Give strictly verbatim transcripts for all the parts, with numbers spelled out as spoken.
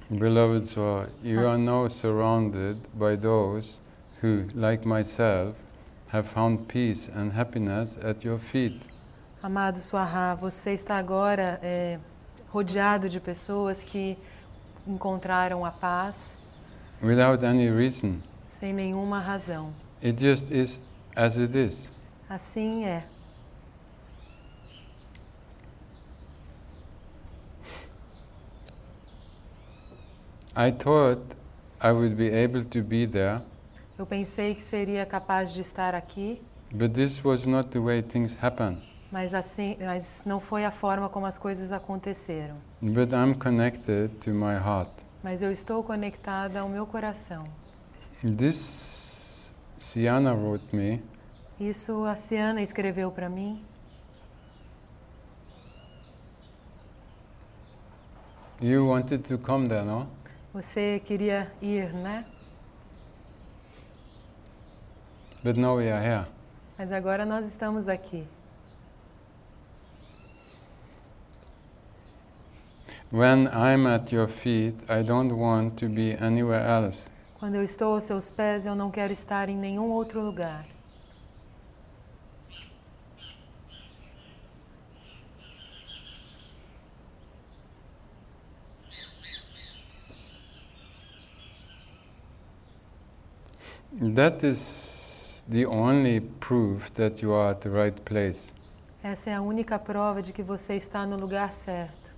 Beloved Soul, you are now surrounded by those who, like myself, have found peace and happiness at your feet. Amado Swaha, você está agora é, rodeado de pessoas que encontraram a paz Without any reason. sem nenhuma razão. It just is as it is. Assim é. I thought I would be able to be there, Eu pensei que seria capaz de estar aqui, but this was not the way things happen. mas, assim, mas não foi a forma como as coisas aconteceram. But I'm connected to my heart. Mas eu estou conectada ao meu coração. This Siana wrote me, Isso a Ciana escreveu para mim. you wanted to come there, no? Você queria ir, né? But now we are here. Mas agora nós estamos aqui. When I'm at your feet, I don't want to be anywhere else. Quando eu estou aos seus pés, eu não quero estar em nenhum outro lugar. That is the only proof that you are at the right place. Essa é a única prova de que você está no lugar certo.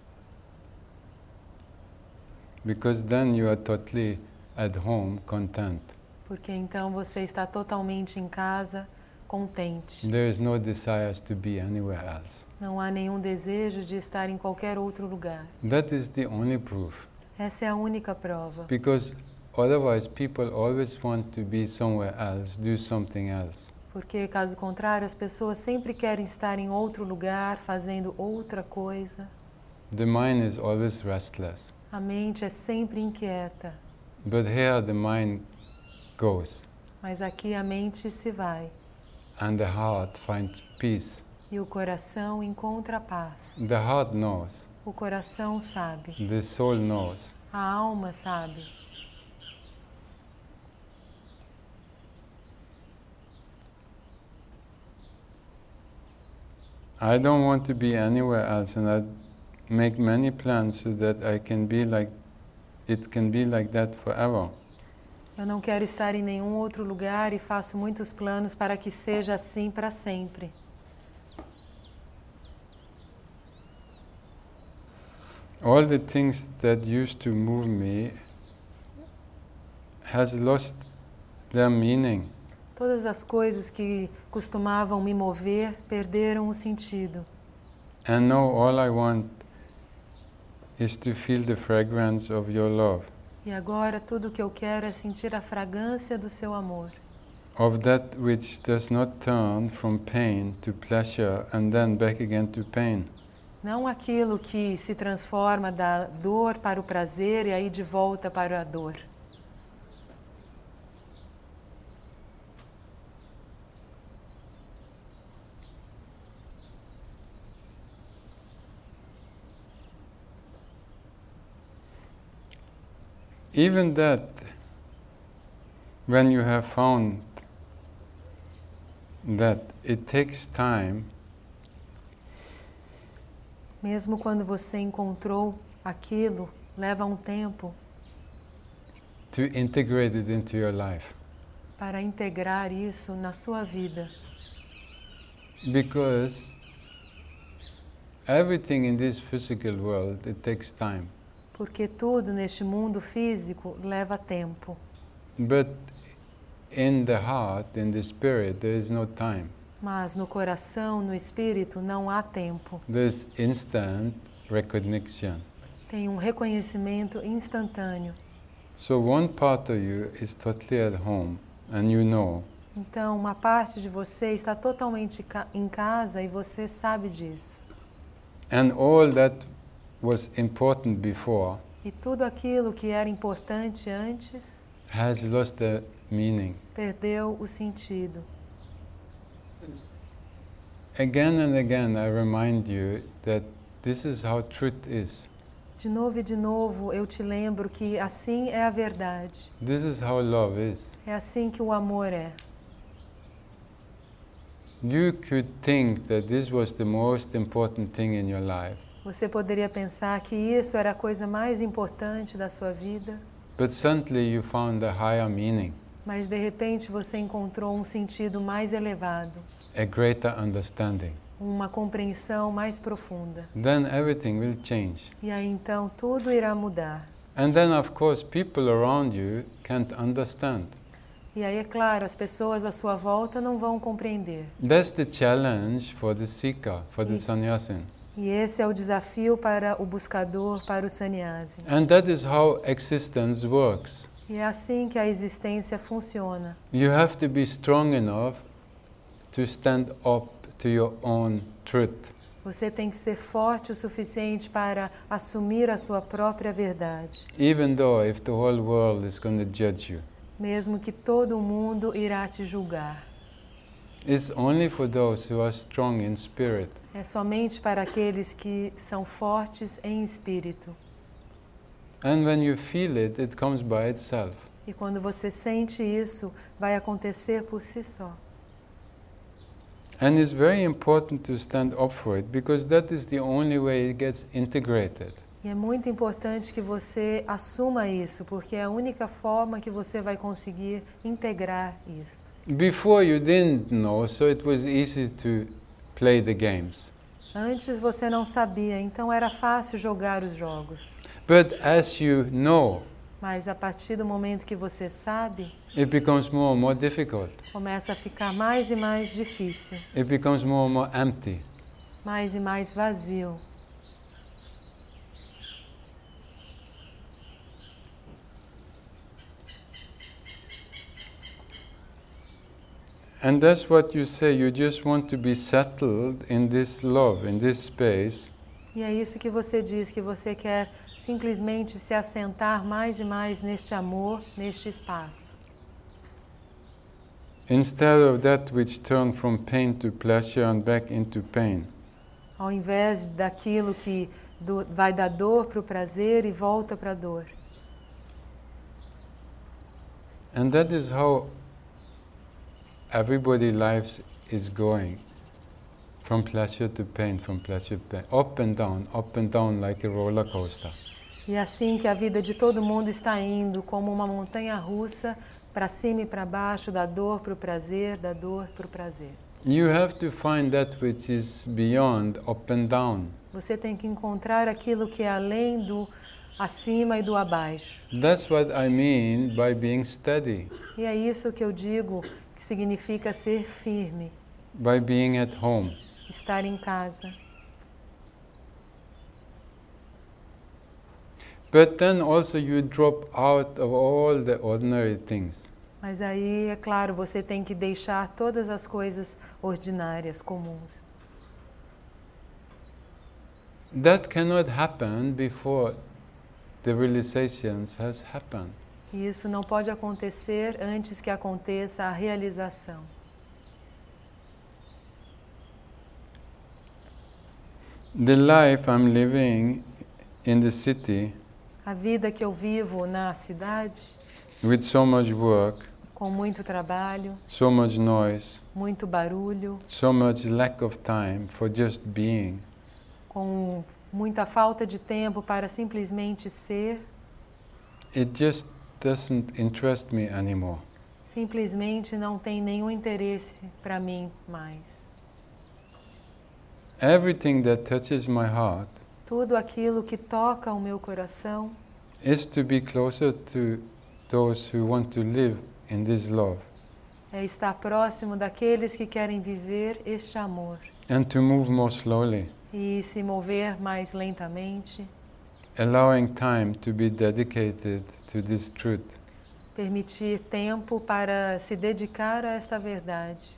Because then you are totally at home, content. Porque então você está totalmente em casa, contente. There is no desire to be anywhere else. Não há nenhum desejo de estar em qualquer outro lugar. That is the only proof. Essa é a única prova. Because otherwise people always want to be somewhere else, do something else. Porque, caso contrário, as pessoas sempre querem estar em outro lugar, fazendo outra coisa. The mind is always restless. A mente é sempre inquieta. But here the mind goes Mas aqui a mente se vai. and the heart finds peace. E o coração encontra a paz. The heart knows, O coração sabe. the soul knows. A alma sabe. I don't want to be anywhere else, and I make many plans so that I can be like, it can be like that forever. Eu não quero estar em nenhum outro lugar e faço muitos planos para que seja assim para sempre. All the things that used to move me has lost their meaning. Todas as coisas que costumavam me mover perderam o sentido. And now all I want is to feel the fragrance of your love, E agora tudo o que eu quero é sentir a fragrância do seu amor. of that which does not turn from pain to pleasure and then back again to pain. Não aquilo que se transforma da dor para o prazer e aí de volta para a dor. Even that, when you have found that it takes time, Mesmo quando você encontrou aquilo, leva um tempo to integrate it into your life. para integrar isso na sua vida. Because everything in this physical world, it takes time. Porque tudo neste mundo físico leva tempo. But in the heart, in the spirit, there is no time. Mas no coração, no espírito, não há tempo. There's instant recognition. Tem um reconhecimento instantâneo. So one part of you is totally at home, and you know. Então, uma parte de você está totalmente ca- em casa e você sabe disso. And all that was important before E tudo aquilo que era importante antes has lost their meaning. perdeu o sentido. Again and again I remind you that this is how truth is. De novo e de novo eu te lembro que assim é a verdade. This is how love is. É assim que o amor é. You could think that this was the most important thing in your life. Você poderia pensar que isso era a coisa mais importante da sua vida, But suddenly you found a higher meaning, mas de repente você encontrou um sentido mais elevado, a greater understanding. uma compreensão mais profunda. Then everything will change. E aí então tudo irá mudar. And then of course people around you can't understand. E aí é claro, as pessoas à sua volta não vão compreender. That's the challenge for the seeker, for the E- sannyasin. E esse é o desafio para o buscador, para o sannyasi. And that is how existence works. E é assim que a existência funciona. You have to be strong enough to stand up to your own truth. Você tem que ser forte o suficiente para assumir a sua própria verdade, Even though if the whole world is going to judge you. mesmo que todo mundo irá te julgar. It's only for those who are strong in spirit. É somente para aqueles que são fortes em espírito. And when you feel it, it comes by itself. E quando você sente isso, vai acontecer por si só. And it's very important to stand up for it because that is the only way it gets integrated. E é muito importante que você assuma isso, porque é a única forma que você vai conseguir integrar isso. Before you didn't know, so it was easy to play the games. Antes você não sabia, então era fácil jogar os jogos. But as you know, Mas a partir do momento que você sabe, it becomes more and more difficult. começa a ficar mais e mais difícil, It becomes more and more empty. mais e mais vazio. And that's what you say, you just want to be settled in this love, in this space. E é isso que você diz, que você quer simplesmente se assentar mais e mais neste amor, neste espaço. Instead of that which turned from pain to pleasure and back into pain. Ao invés daquilo que do, vai da dor para o prazer e volta para a dor. And that is how everybody's lives is going. From pleasure to pain, from pleasure to pain. Up and down, up and down like a roller coaster. E é assim que a vida de todo mundo está indo, como uma montanha russa, para cima e para baixo, da dor para o prazer, da dor para o prazer. You have to find that which is beyond up and down. Você tem que encontrar aquilo que é além do acima e do abaixo. That's what I mean by being steady, E é isso que eu digo que significa ser firme, by being at home. estar em casa. But then also you drop out of all the ordinary things. Mas aí, é claro, você tem que deixar todas as coisas ordinárias, comuns. That cannot happen before the realizations has happened. E isso não pode acontecer antes que aconteça a realização. The life I'm living in the city A vida que eu vivo na cidade, with so much work, com muito trabalho, so much noise, muito barulho, so much lack of time for just being, com muita falta de tempo para simplesmente ser, it just doesn't interest me anymore. simplesmente não tem nenhum interesse para mim mais. Everything that touches my heart Tudo aquilo que toca o meu coração is to be closer to those who want to live in this love é estar próximo daqueles que querem viver este amor and to move more slowly, e se mover mais lentamente, allowing time to be dedicated to this truth. permitir tempo para se dedicar a esta verdade.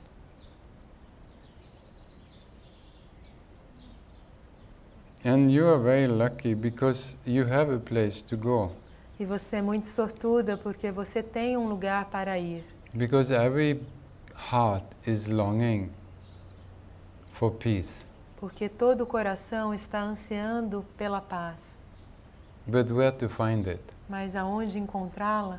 And you are very lucky because you have a place to go. E você é muito sortuda porque você tem um lugar para ir. Because every heart is longing for peace. Porque todo o coração está ansiando pela paz. but where to find it? Mas aonde encontrá-la?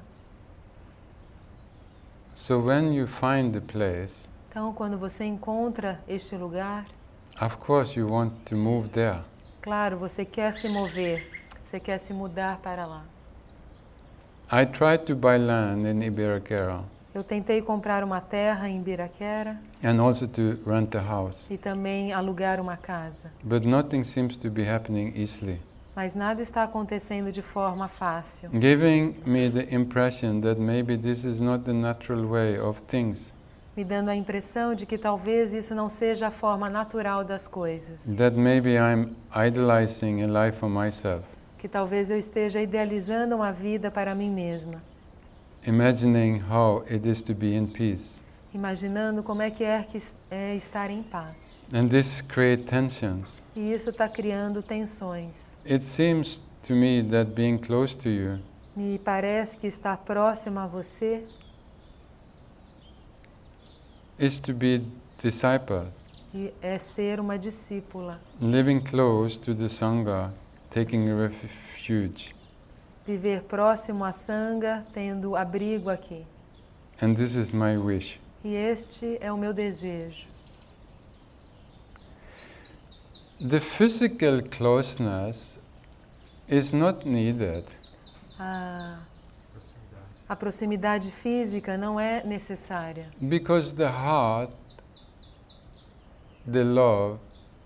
So when you find the place, Então, quando você encontra este lugar, of course you want to move there. claro, você quer se mover, você quer se mudar para lá. I tried to buy land in Ibiraquera Eu tentei comprar uma terra em Ibiraquera and also to rent a house, e também alugar uma casa. but nothing seems to be happening easily, Mas nada está acontecendo de forma fácil, giving me the impression that maybe this is not the natural way of things, me dando a impressão de que talvez isso não seja a forma natural das coisas, that maybe I'm idolizing a life for myself, que talvez eu esteja idealizando uma vida para mim mesma, imagining how it is to be in peace. imaginando como é que é, que é estar em paz. And this creates tensions. E isso está criando tensões. It seems to me that being close to you Me parece que estar próximo a você is to be disciple, e é ser uma discípula, living close to the Sangha, taking a refuge. viver próximo à Sangha, tendo abrigo aqui. And this is my wish. E este é o meu desejo. The physical closeness is not needed A, a proximidade física não é necessária, because the heart, the love,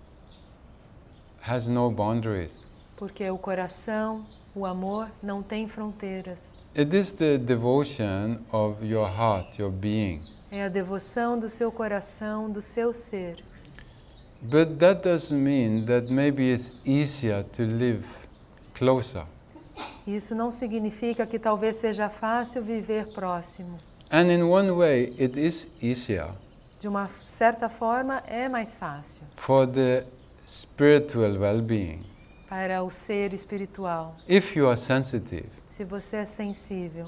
has no boundaries. porque o coração, o amor, não tem fronteiras. It is the devotion of your heart, your being. É a devoção do seu coração, do seu ser. But that doesn't mean that maybe it's easier to live closer. Isso não significa que talvez seja fácil viver próximo. And in one way, it is easier De uma certa forma, é mais fácil for the spiritual well-being para o ser espiritual, if you are sensitive. se você é sensível.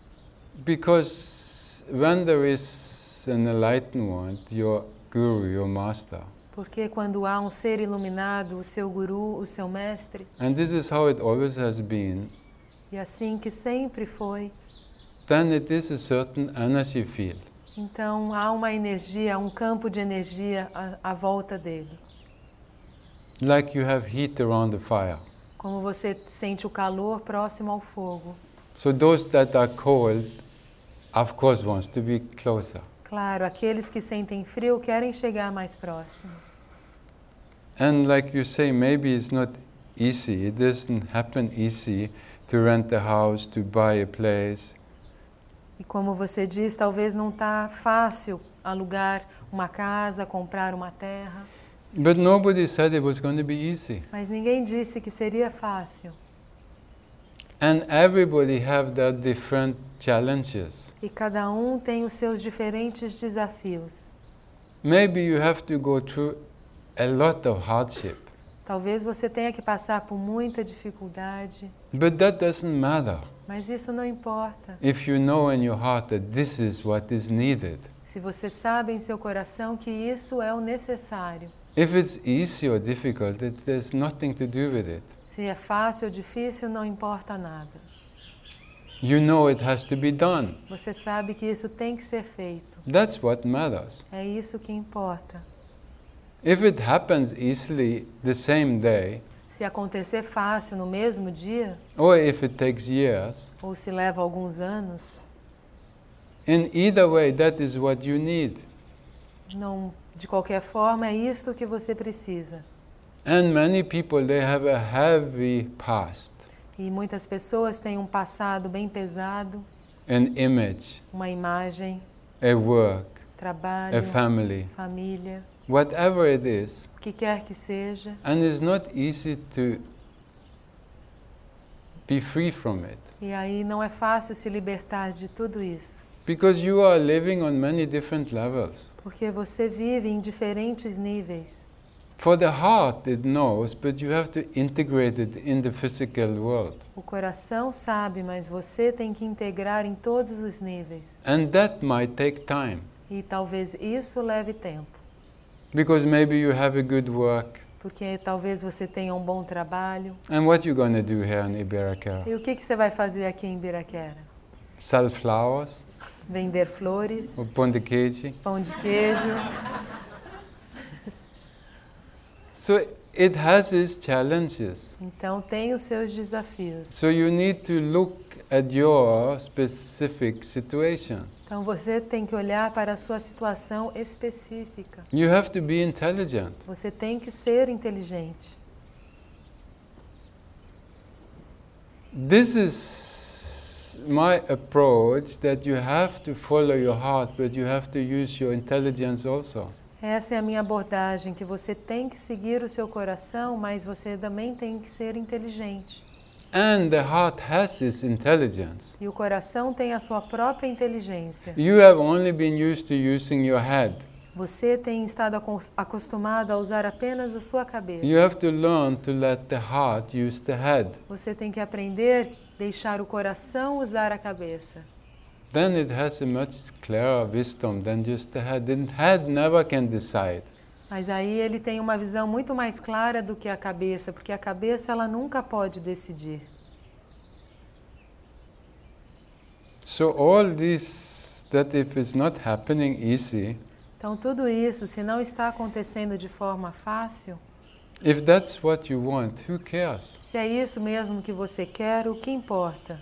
Because when there is an enlightened one, your guru, your master, Porque quando há um ser iluminado, o seu guru, o seu mestre, and this is how it always has been, e assim que sempre foi, then it is a certain energy field. então há uma energia, um campo de energia à, à volta dele. Like you have heat around the fire. Como você sente o calor próximo ao fogo. So those that are cold, of course, wants to be closer. Claro, aqueles que sentem frio querem chegar mais próximo. And like you say, maybe it's not easy. It doesn't happen easy to rent a house, to buy a place. E como você diz, talvez não está fácil alugar uma casa, comprar uma terra. But nobody said it was going to be easy. Mas ninguém disse que seria fácil. And everybody have their different challenges. E cada um tem os seus diferentes desafios. Maybe you have to go through a lot of hardship. Talvez você tenha que passar por muita dificuldade, But that doesn't matter mas isso não importa. if you know in your heart that this is what is needed. Se você sabe em seu coração que isso é o necessário. If it's easy or difficult, it, there's nothing to do with it. Se é fácil ou difícil, não importa nada. You know it has to be done. Você sabe que isso tem que ser feito. That's what matters. É isso que importa. If it happens easily the same day, Se acontecer fácil no mesmo dia, or if it takes years, ou se leva alguns anos, in either way, that is what you need. não, de qualquer forma, é isto que você precisa. And many people, they have a heavy past, E muitas pessoas têm um passado bem pesado, an image, uma imagem, a work, trabalho, a family, família, whatever it is. o que quer que seja. And it's not easy to be free from it. E aí não é fácil se libertar de tudo isso. Because you are living on many different levels. Porque você vive em diferentes níveis. For the heart, it knows, but you have to integrate it in the physical world. O coração sabe, mas você tem que integrar em todos os níveis. And that might take time. E talvez isso leve tempo. Because maybe you have a good work, porque talvez você tenha um bom trabalho. And what you gonna do here in Ibiraquera? E o que, que você vai fazer aqui em Ibiraquera? Sell flowers? Vender flores, Or pão de queijo? pão de queijo. So it has its challenges. Então tem os seus desafios. So you need to look at your specific situation. Então você tem que olhar para a sua situação específica. You have to be intelligent. Você tem que ser inteligente. This is my approach, that you have to follow your heart, but you have to use your intelligence also. Essa é a minha abordagem, que você tem que seguir o seu coração, mas você também tem que ser inteligente. And the heart has its intelligence. E o coração tem a sua própria inteligência. You have only been used to using your head. Você tem estado acostumado a usar apenas a sua cabeça. You have to learn to let the heart use the head. Você tem que aprender a deixar o coração usar a cabeça. Then it has a much clearer wisdom than just the head. The head never can decide. Mas aí ele tem uma visão muito mais clara do que a cabeça, porque a cabeça ela nunca pode decidir. So all this, that if it's not happening easy, Então tudo isso, se não está acontecendo de forma fácil, if that's what you want, who cares? se é isso mesmo que você quer, o que importa?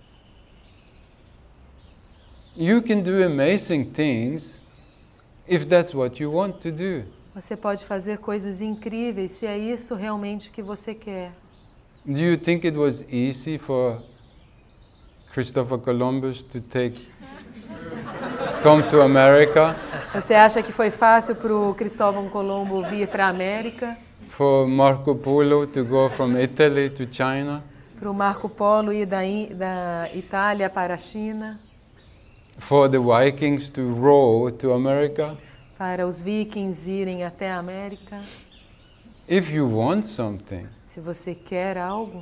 You can do amazing things if that's what you want to do. Você pode fazer coisas incríveis se é isso realmente que você quer. Do you think it was easy for Christopher Columbus to take come to America? Você acha que foi fácil para o Cristóvão Colombo vir para a América? For Marco Polo to go from Italy to China? Para o Marco Polo ir da, da Itália para a China? For the Vikings to row to America? Para os vikings irem até a América? If you want something, Se você quer algo,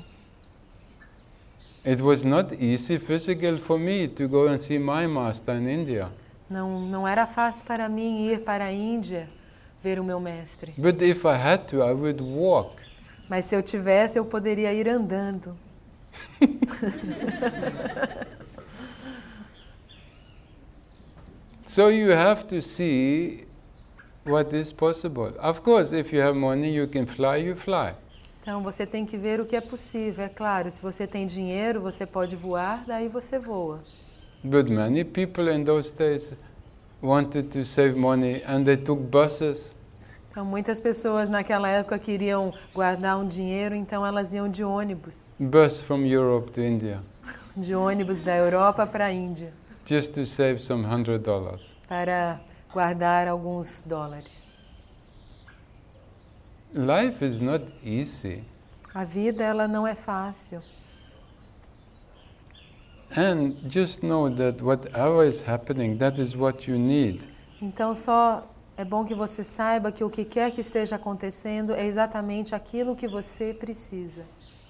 it was not easy physical for me to go and see my master in India. não, não era fácil para mim ir para a Índia ver o meu mestre. But if I had to, I would walk. Mas se eu tivesse, eu poderia ir andando. So you have to see what is possible. Of course, if you have money, you can fly, you fly. Então você tem que ver o que é possível. É claro, se você tem dinheiro, você pode voar, daí você voa. But many people in those days wanted to save money and they took buses. Então muitas pessoas naquela época queriam guardar um dinheiro, então elas iam de ônibus. Bus from Europe to India. De ônibus da Europa para a Índia. Just to save some hundred dollars. Para guardar alguns dólares. Life is not easy. A vida ela não é fácil. And just know that whatever is happening, that is what you need. Então só é bom que você saiba que o que quer que esteja acontecendo é exatamente aquilo que você precisa.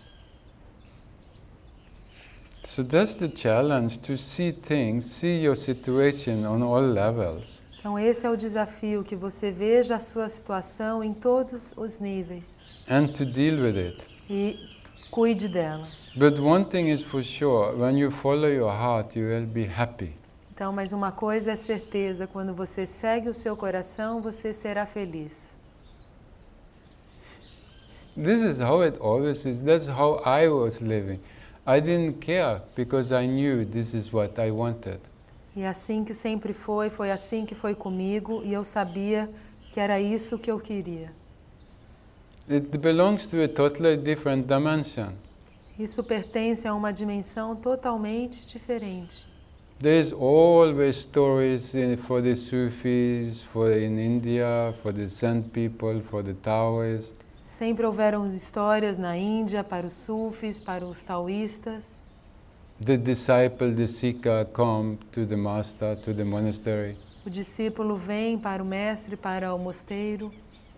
So that's the challenge, to see things, see your situation on all levels. Então esse é o desafio, que você veja a sua situação em todos os níveis And to deal with it. e cuide dela. But one thing is for sure, when you follow your heart, you will be happy. Então, mas uma coisa é certeza, quando você segue o seu coração, você será feliz. This is how it always is. That's how I was living. I didn't care because I knew this is what I wanted. E assim que sempre foi, foi assim que foi comigo, e eu sabia que era isso que eu queria. It belongs to a totally different dimension. Isso pertence a uma dimensão totalmente diferente. There's always stories in, for the Sufis, for in India, for the Zen people, for the Taoists. Sempre houveram histórias na Índia para os sufis, para os taoístas. The disciple, the Sikha, come to the master, to the monastery. O discípulo vem para o mestre, para o mosteiro.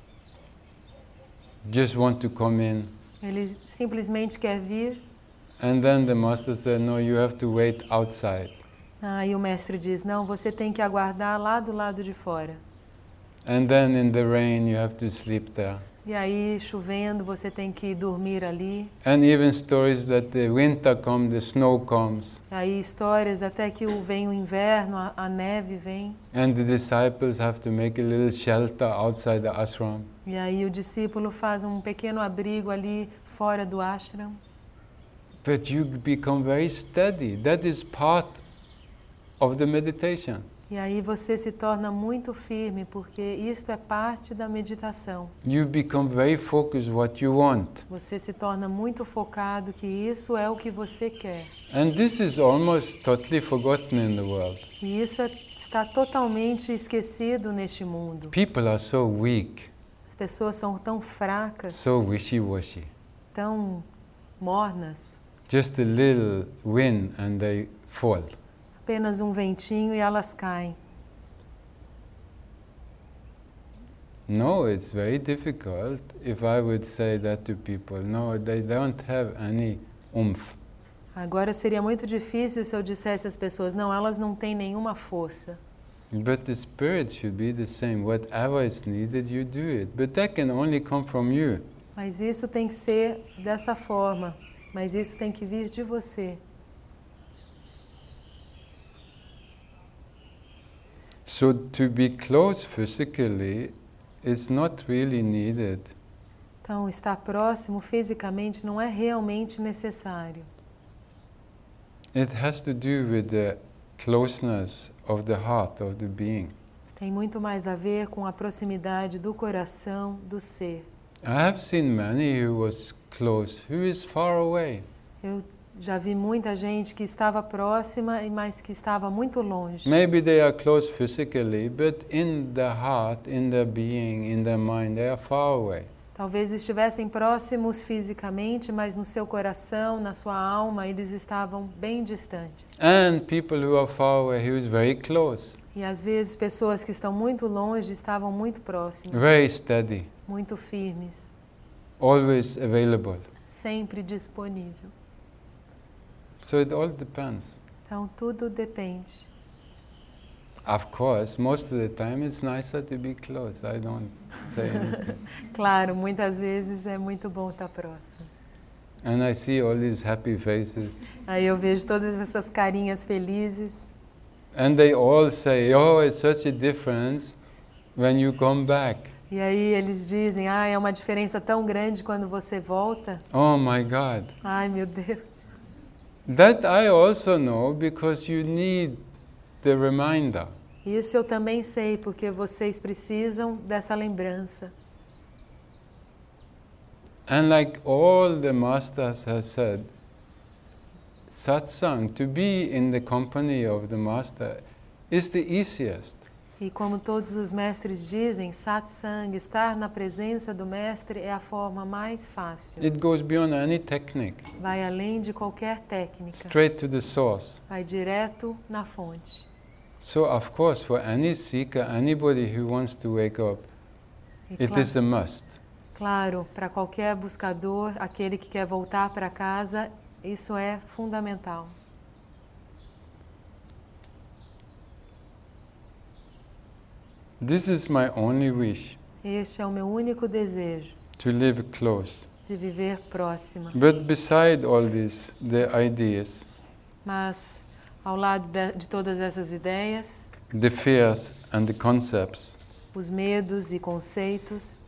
Just want to come in. Ele simplesmente quer vir. And then the master said, no, you have to wait outside. Aí o mestre diz, não, você tem que aguardar lá do lado de fora. And then in the rain you have to sleep there. E aí, chovendo, você tem que dormir ali. And even stories that the winter comes, the snow comes. Aí histórias até que o- vem o inverno, a, a neve vem. And the disciples have to make a little shelter outside the ashram. E aí o discípulo faz um pequeno abrigo ali fora do ashram. But you become very steady. That is part of the meditation. E aí você se torna muito firme, porque isto é parte da meditação. You become very focused what you want. Você se torna muito focado que isso é o que você quer. And this is almost totally forgotten in the world. E isso é, está totalmente esquecido neste mundo. People are so weak, As pessoas são tão fracas, so wishy-washy. tão mornas. Just a little wind and they fall. Apenas um ventinho e elas caem. No, it's very difficult if I would say that to people. No, they don't have any oomph. Agora seria muito difícil se eu dissesse às pessoas, não, elas não têm nenhuma força. But the spirit should be the same. Whatever is needed, you do it. But that can only come from you. Mas isso tem que ser dessa forma. Mas isso tem que vir de você. So to be close physically is not really needed. Então, estar próximo fisicamente não é realmente necessário. It has to do with the closeness of the heart of the being. Tem muito mais a ver com a proximidade do coração, do ser. I have seen many who was close, who is far away. Eu já vi muita gente que estava próxima, mas que estava muito longe. Maybe they are close physically, but in the heart, in their being, in their mind, they are far away. Talvez estivessem próximos fisicamente, mas no seu coração, na sua alma, eles estavam bem distantes. And people who are far away, who is very close, E às vezes pessoas que estão muito longe estavam muito próximas, very steady, muito firmes, always available. sempre disponível. So it all depends. Então tudo depende. Of course, most of the time it's nicer to be close. I don't say anything. Claro, muitas vezes é muito bom estar próximo. And I see all these happy faces. Aí eu vejo todas essas carinhas felizes. And they all say, oh, it's such a difference when you come back. E aí eles dizem, ah, é uma diferença tão grande quando você volta. Oh my God. Ai, meu Deus. That I also know because you need the reminder. Isso eu também sei, porque vocês precisam dessa lembrança. And like all the masters have said, satsang, to be in the company of the master, is the easiest. E como todos os mestres dizem, satsang, estar na presença do mestre é a forma mais fácil. It goes beyond any technique, Vai além de qualquer técnica. straight to the source. Vai direto na fonte. So of course, for any seeker, anybody who wants to wake up, E it cla- is a must. claro, para qualquer buscador, aquele que quer voltar para casa, isso é fundamental. This is my only wish, Este é o meu único desejo, to live close. de viver próxima. But beside all this, the ideas, Mas, ao lado de, de todas essas ideias, the fears and the concepts, os medos e conceitos,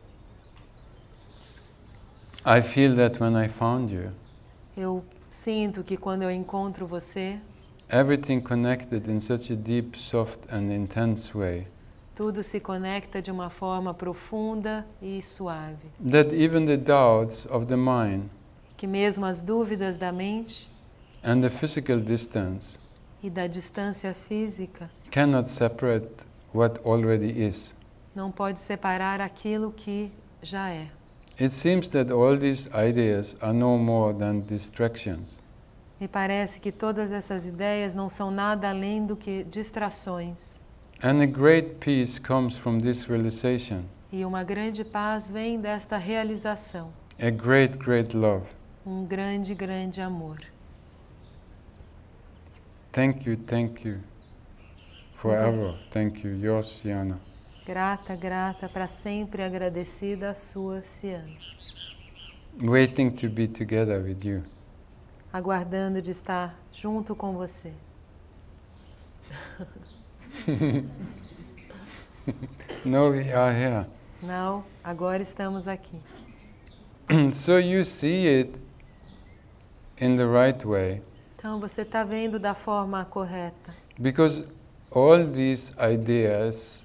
I feel that when I found you, eu sinto que quando eu encontro você, everything connected in such a deep, soft and intense way, tudo se conecta de uma forma profunda e suave. that even the doubts of the mind Que mesmo as dúvidas da mente and the physical distance e da distância física cannot separate what already is. não pode separar aquilo que já é. It seems that all these ideas are no more than distractions. Me parece que todas essas ideias não são nada além do que distrações. And a great peace comes from this realization, E uma grande paz vem desta realização. a great, great love. Um grande, grande amor. Thank you, thank you. Forever, thank you. Yours, Yana. Grata, grata, para sempre agradecida a sua Cian. Waiting to be together with you. Aguardando de estar junto com você. No, we are here. Não, agora estamos aqui. So you see it in the right way. Então você está vendo da forma correta. Because all these ideas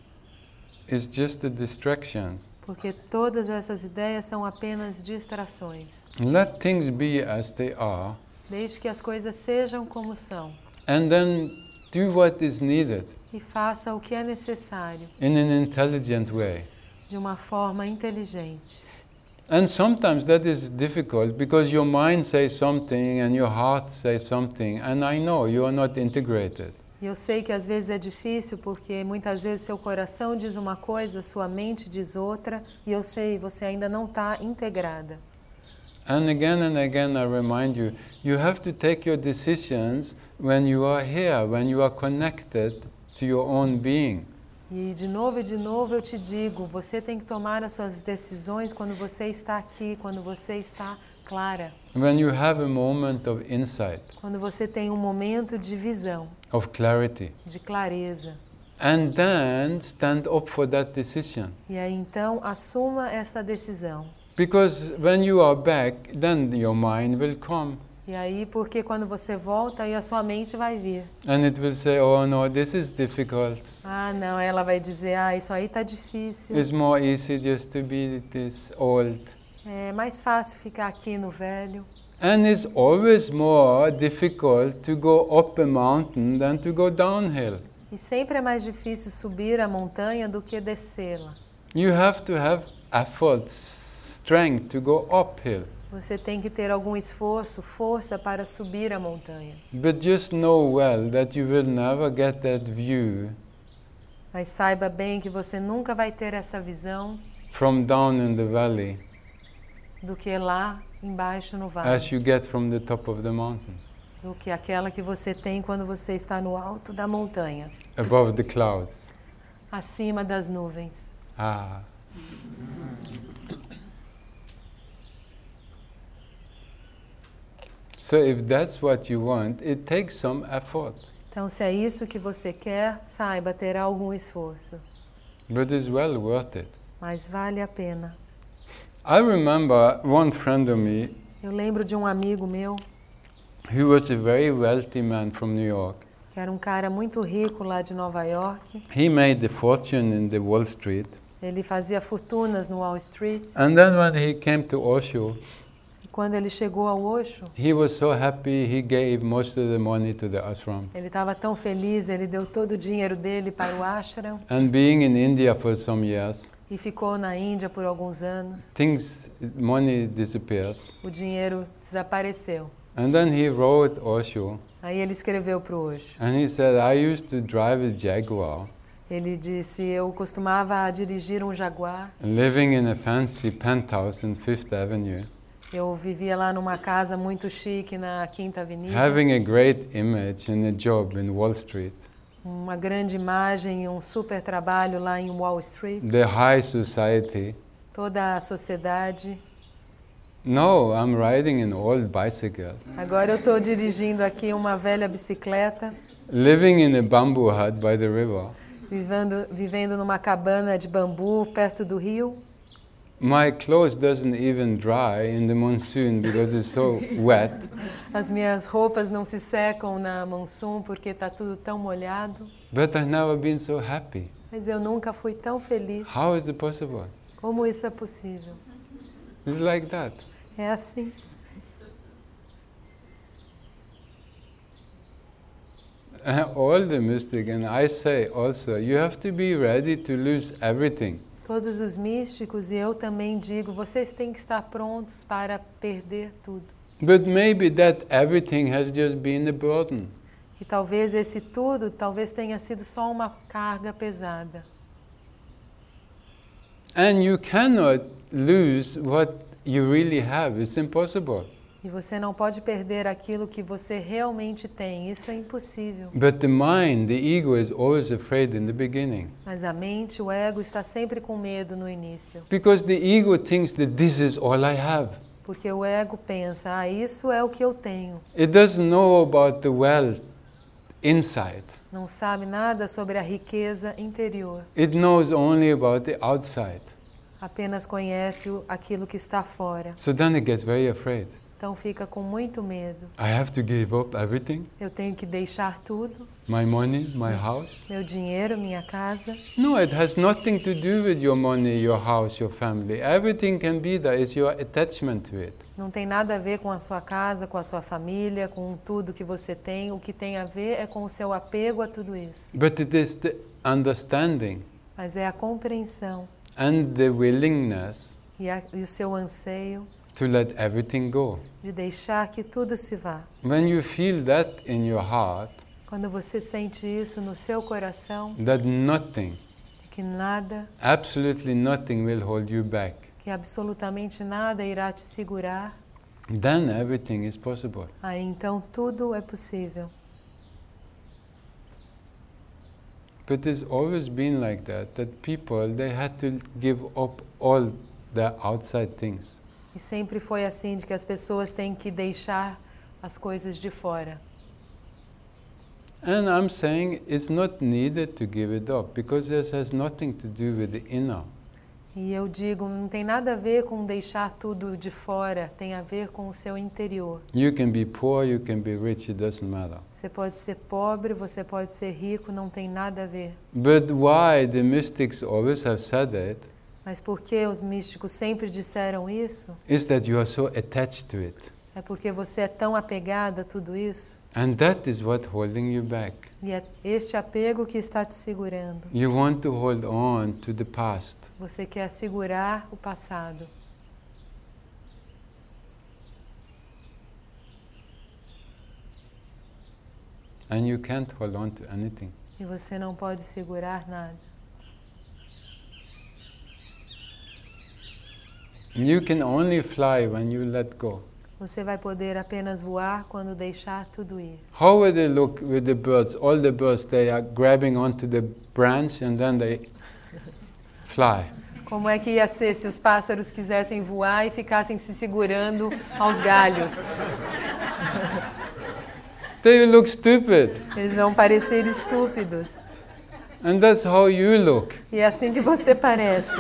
is just a distraction. Porque todas essas ideias são apenas distrações. Let things be as they are. Deixe que as coisas sejam como são. And then do what is needed E faça o que é necessário. in an intelligent way. De uma forma inteligente. And sometimes that is difficult because your mind says something and your heart says something, and I know you are not integrated. E eu sei que às vezes é difícil porque muitas vezes seu coração diz uma coisa, sua mente diz outra, e eu sei, você ainda não está integrada. And again and again I remind you, you have to take your decisions when you are here, when you are connected to your own being. E de novo e de novo eu te digo, você tem que tomar as suas decisões quando você está aqui, quando você está clara. When you have a moment of insight, Quando você tem um momento de visão, of clarity. de clareza. And then stand up for that decision. E aí então assuma esta decisão. Because when you are back, then your mind will come. E aí porque quando você volta, aí a sua mente vai vir. And it will say, oh no, this is difficult. Ah, não, ela vai dizer, ah, isso aí tá difícil. It's more easy just to be this old. É mais fácil ficar aqui no velho. And it's always more difficult to go up a mountain than to go downhill. E sempre é mais difícil subir a montanha do que descê-la. You have to have effort, strength to go uphill. Você tem que ter algum esforço, força para subir a montanha. But just know well that you will never get that view Mas saiba bem que você nunca vai ter essa visão from down in the valley do que lá embaixo no as vale, you get from the top of the mountain, do que aquela que você tem quando você está no alto da montanha, above the clouds. acima das nuvens. Ah. So if that's what you want, it takes some effort. Então, se é isso que você quer, saiba, terá algum esforço, But it's well worth it. mas vale a pena. I remember one friend of me, Eu lembro de um amigo meu, he was a very wealthy man from New York. que era um cara muito rico lá de Nova York. He made a fortune in the Wall Street. Ele fazia fortunas no Wall Street. And then when he came to Osho, E quando ele chegou ao Osho, he was so happy he gave most of the money to the ashram. ele estava tão feliz, ele deu todo o dinheiro dele para o ashram And being in India for some years, e ficou na Índia por alguns anos. things, money disappears. O dinheiro desapareceu. And then he wrote Osho, Aí ele escreveu para o Osho. and he said, I used to drive a Jaguar, Ele disse, eu costumava dirigir um Jaguar. living in a fancy penthouse in Fifth Avenue, Eu vivia lá numa casa muito chique na Quinta Avenida. having a great image and a job in Wall Street, Uma grande imagem e um super trabalho lá em Wall Street. the high society. Toda a sociedade. No, I'm riding an old bicycle, Agora eu estou dirigindo aqui uma velha bicicleta, living in a bamboo hut by the river. vivendo, vivendo numa cabana de bambu perto do rio. My clothes doesn't even dry in the monsoon because it's so wet. As minhas roupas não se secam na monsoon porque está tudo tão molhado. But I've never been so happy. Mas eu nunca fui tão feliz. How is it possible? Como isso é possível? It's like that. É assim. All the mystic, and I say also, you have to be ready to lose everything. Todos os místicos, e eu também digo, vocês têm que estar prontos para perder tudo. But maybe that everything has just been a burden. E talvez esse tudo, talvez tenha sido só uma carga pesada. And you cannot lose what you really have. It's impossible. E E você não pode perder aquilo que você realmente tem. Isso é impossível. But the mind, the ego, is always afraid in the beginning. Mas a mente, o ego, está sempre com medo no início. Because the ego thinks that this is all I have. Porque o ego pensa, ah, isso é o que eu tenho. It doesn't know about the wealth inside. Não sabe nada sobre a riqueza interior. It knows only about the outside. Apenas conhece o- aquilo que está fora. So then it gets very afraid. Então fica com muito medo. I have to give up everything, Eu tenho que deixar tudo, my money, my house. meu dinheiro, minha casa. No, it has nothing to do with your money, your house, your family. Everything can be there. It's your attachment to it. Não tem nada a ver com a sua casa, com a sua família, com tudo que você tem. O que tem a ver é com o seu apego a tudo isso. But it is the understanding Mas é a compreensão and the willingness e, a, e o seu anseio to let everything go. de deixar que tudo se vá. When you feel that in your heart, Quando você sente isso no seu coração, that nothing, de que nada, absolutely nothing will hold you back, que absolutamente nada irá te segurar, then everything is possible. aí então tudo é possível. But it's always been like that, that people, they had to give up all the outside things. E sempre foi assim, de que as pessoas têm que deixar as coisas de fora. And I'm saying it's not needed to give it up, because this has nothing to do with the inner. E eu digo, não tem nada a ver com deixar tudo de fora, tem a ver com o seu interior. You can be poor, you can be rich, it doesn't matter. Você pode ser pobre, você pode ser rico, não tem nada a ver. But why the mystics always have said it, Mas por que os místicos sempre disseram isso? is that you are so attached to it. É porque você é tão apegado a tudo isso. And that is what holding you back. E é este apego que está te segurando. You want to hold on to the past. Você quer segurar o passado. And you can't hold on to anything. E você não pode segurar nada. You can only fly when you let go. Você vai poder apenas voar quando deixar tudo ir. How would it look with the birds? All the birds, they are grabbing onto the branch and then they fly. Como é que ia ser se os pássaros quisessem voar e ficassem se segurando aos galhos? They look stupid. Eles vão parecer estúpidos. And that's how you look. E é assim que você parece.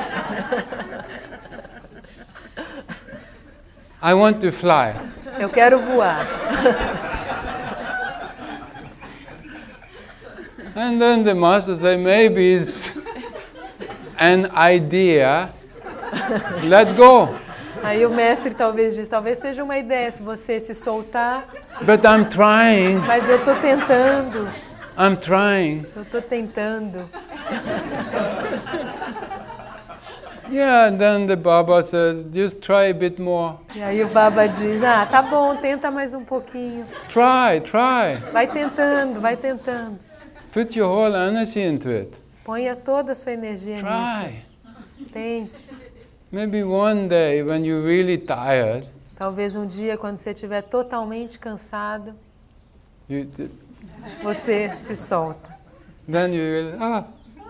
I want to fly. Eu quero voar. And then the master say, maybe it's an idea. Let go. Aí o mestre talvez diz, talvez seja uma ideia se você se soltar, But I'm trying. mas eu estou tentando, I'm trying. eu estou tentando. Yeah, and then the Baba says, just try a bit more. E aí o Baba diz, ah, tá bom, tenta mais um pouquinho. Try, try. Vai tentando, vai tentando. Put your whole energy into it. Ponha toda a sua energia Try. nisso. Tente. Maybe one day when you're really tired, Talvez um dia, quando você estiver totalmente cansado, you just, você se solta. then you will, ah.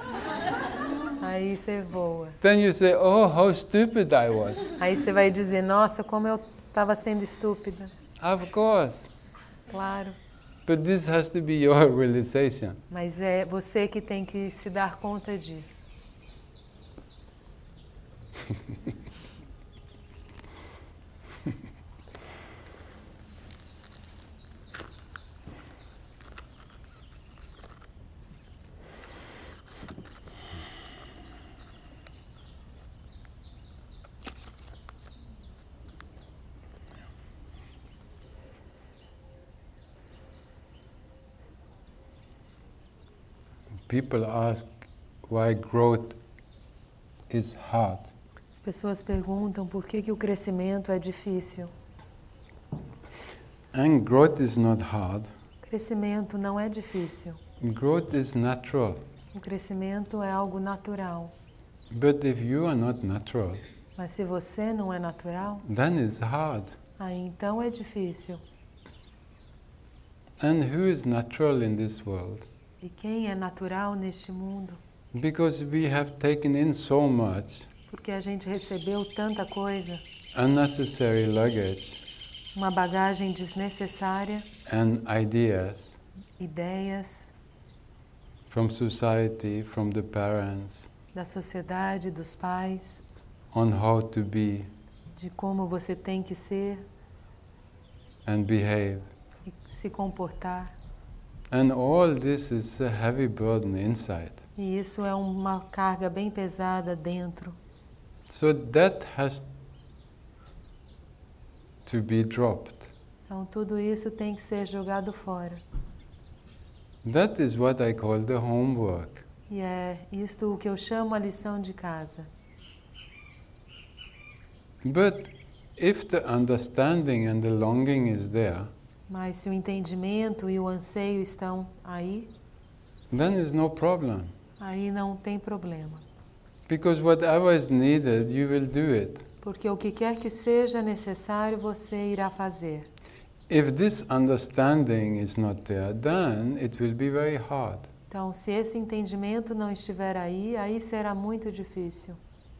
Aí você voa. Then you say, oh, how stupid I was. Aí você vai dizer, nossa, como eu estava sendo estúpida. Of course. Claro. But this has to be your realization. Mas é você que tem que se dar conta disso. People ask why growth is hard. As pessoas perguntam por que, que o crescimento é difícil. And growth is not hard. Crescimento não é difícil. Growth is natural. O crescimento é algo natural. But if you are not natural, Mas se você não é natural, then it's hard. Aí então é difícil. And who is natural in this world? E quem é natural neste mundo? Because we have taken in so much Porque a gente recebeu tanta coisa, unnecessary luggage uma bagagem desnecessária, and ideas ideias from society, from the parents, da sociedade, dos pais, on how to be de como você tem que ser and behave. e se comportar. And all this is a heavy burden inside. E isso é uma carga bem pesada dentro. So that has to be dropped. Então tudo isso tem que ser jogado fora. That is what I call the homework. E é isto o que eu chamo a lição de casa. But if the understanding and the longing is there, Mas se o entendimento e o anseio estão aí, then is no problem. aí não tem problema. Because whatever is needed, you will do it. Porque o que quer que seja necessário, você irá fazer. If this understanding is not there, then it will be very hard. Então, se esse entendimento não estiver aí, aí será muito difícil.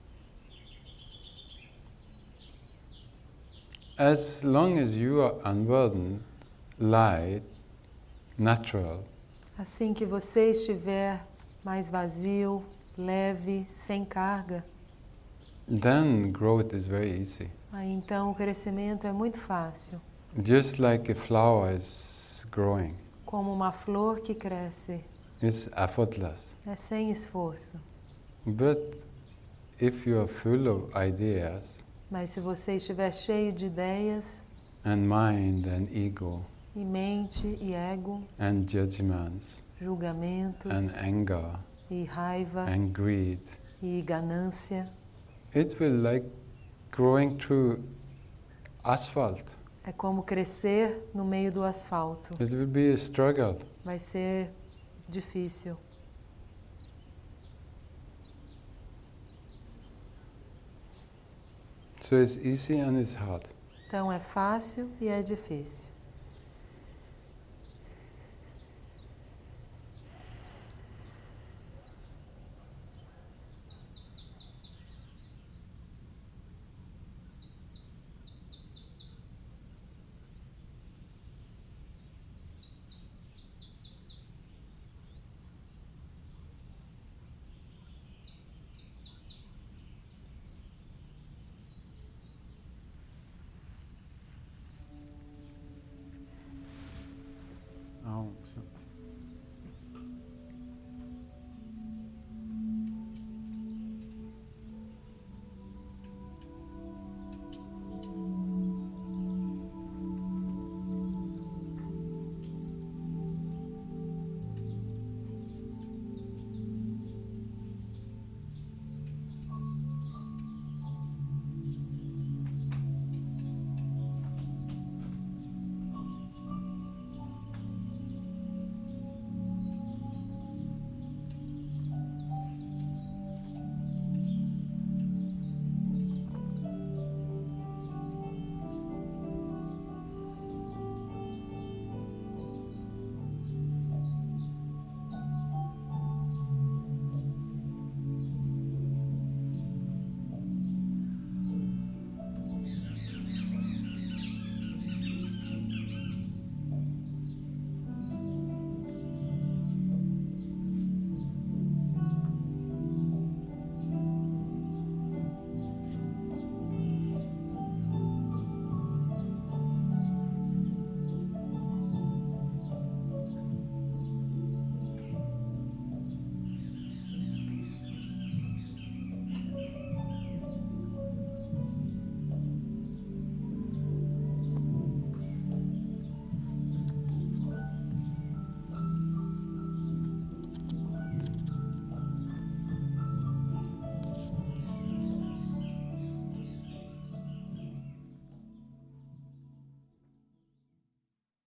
As long as you are unburdened, light, natural, Assim que você estiver mais vazio, leve, sem carga, then growth is very easy. aí então o crescimento é muito fácil. Just like a flower is growing, Como uma flor que cresce, it's effortless. é sem esforço. But if you are full of ideas Mas se você estiver cheio de ideias, and mind and ego e mente, e ego, and judgments julgamentos, and anger e raiva, and greed, e ganância, it will like growing through asphalt. é como crescer no meio do asfalto. It will be a struggle. Vai ser difícil. So it's easy and it's hard. Então é fácil e é difícil. Aum Shanti.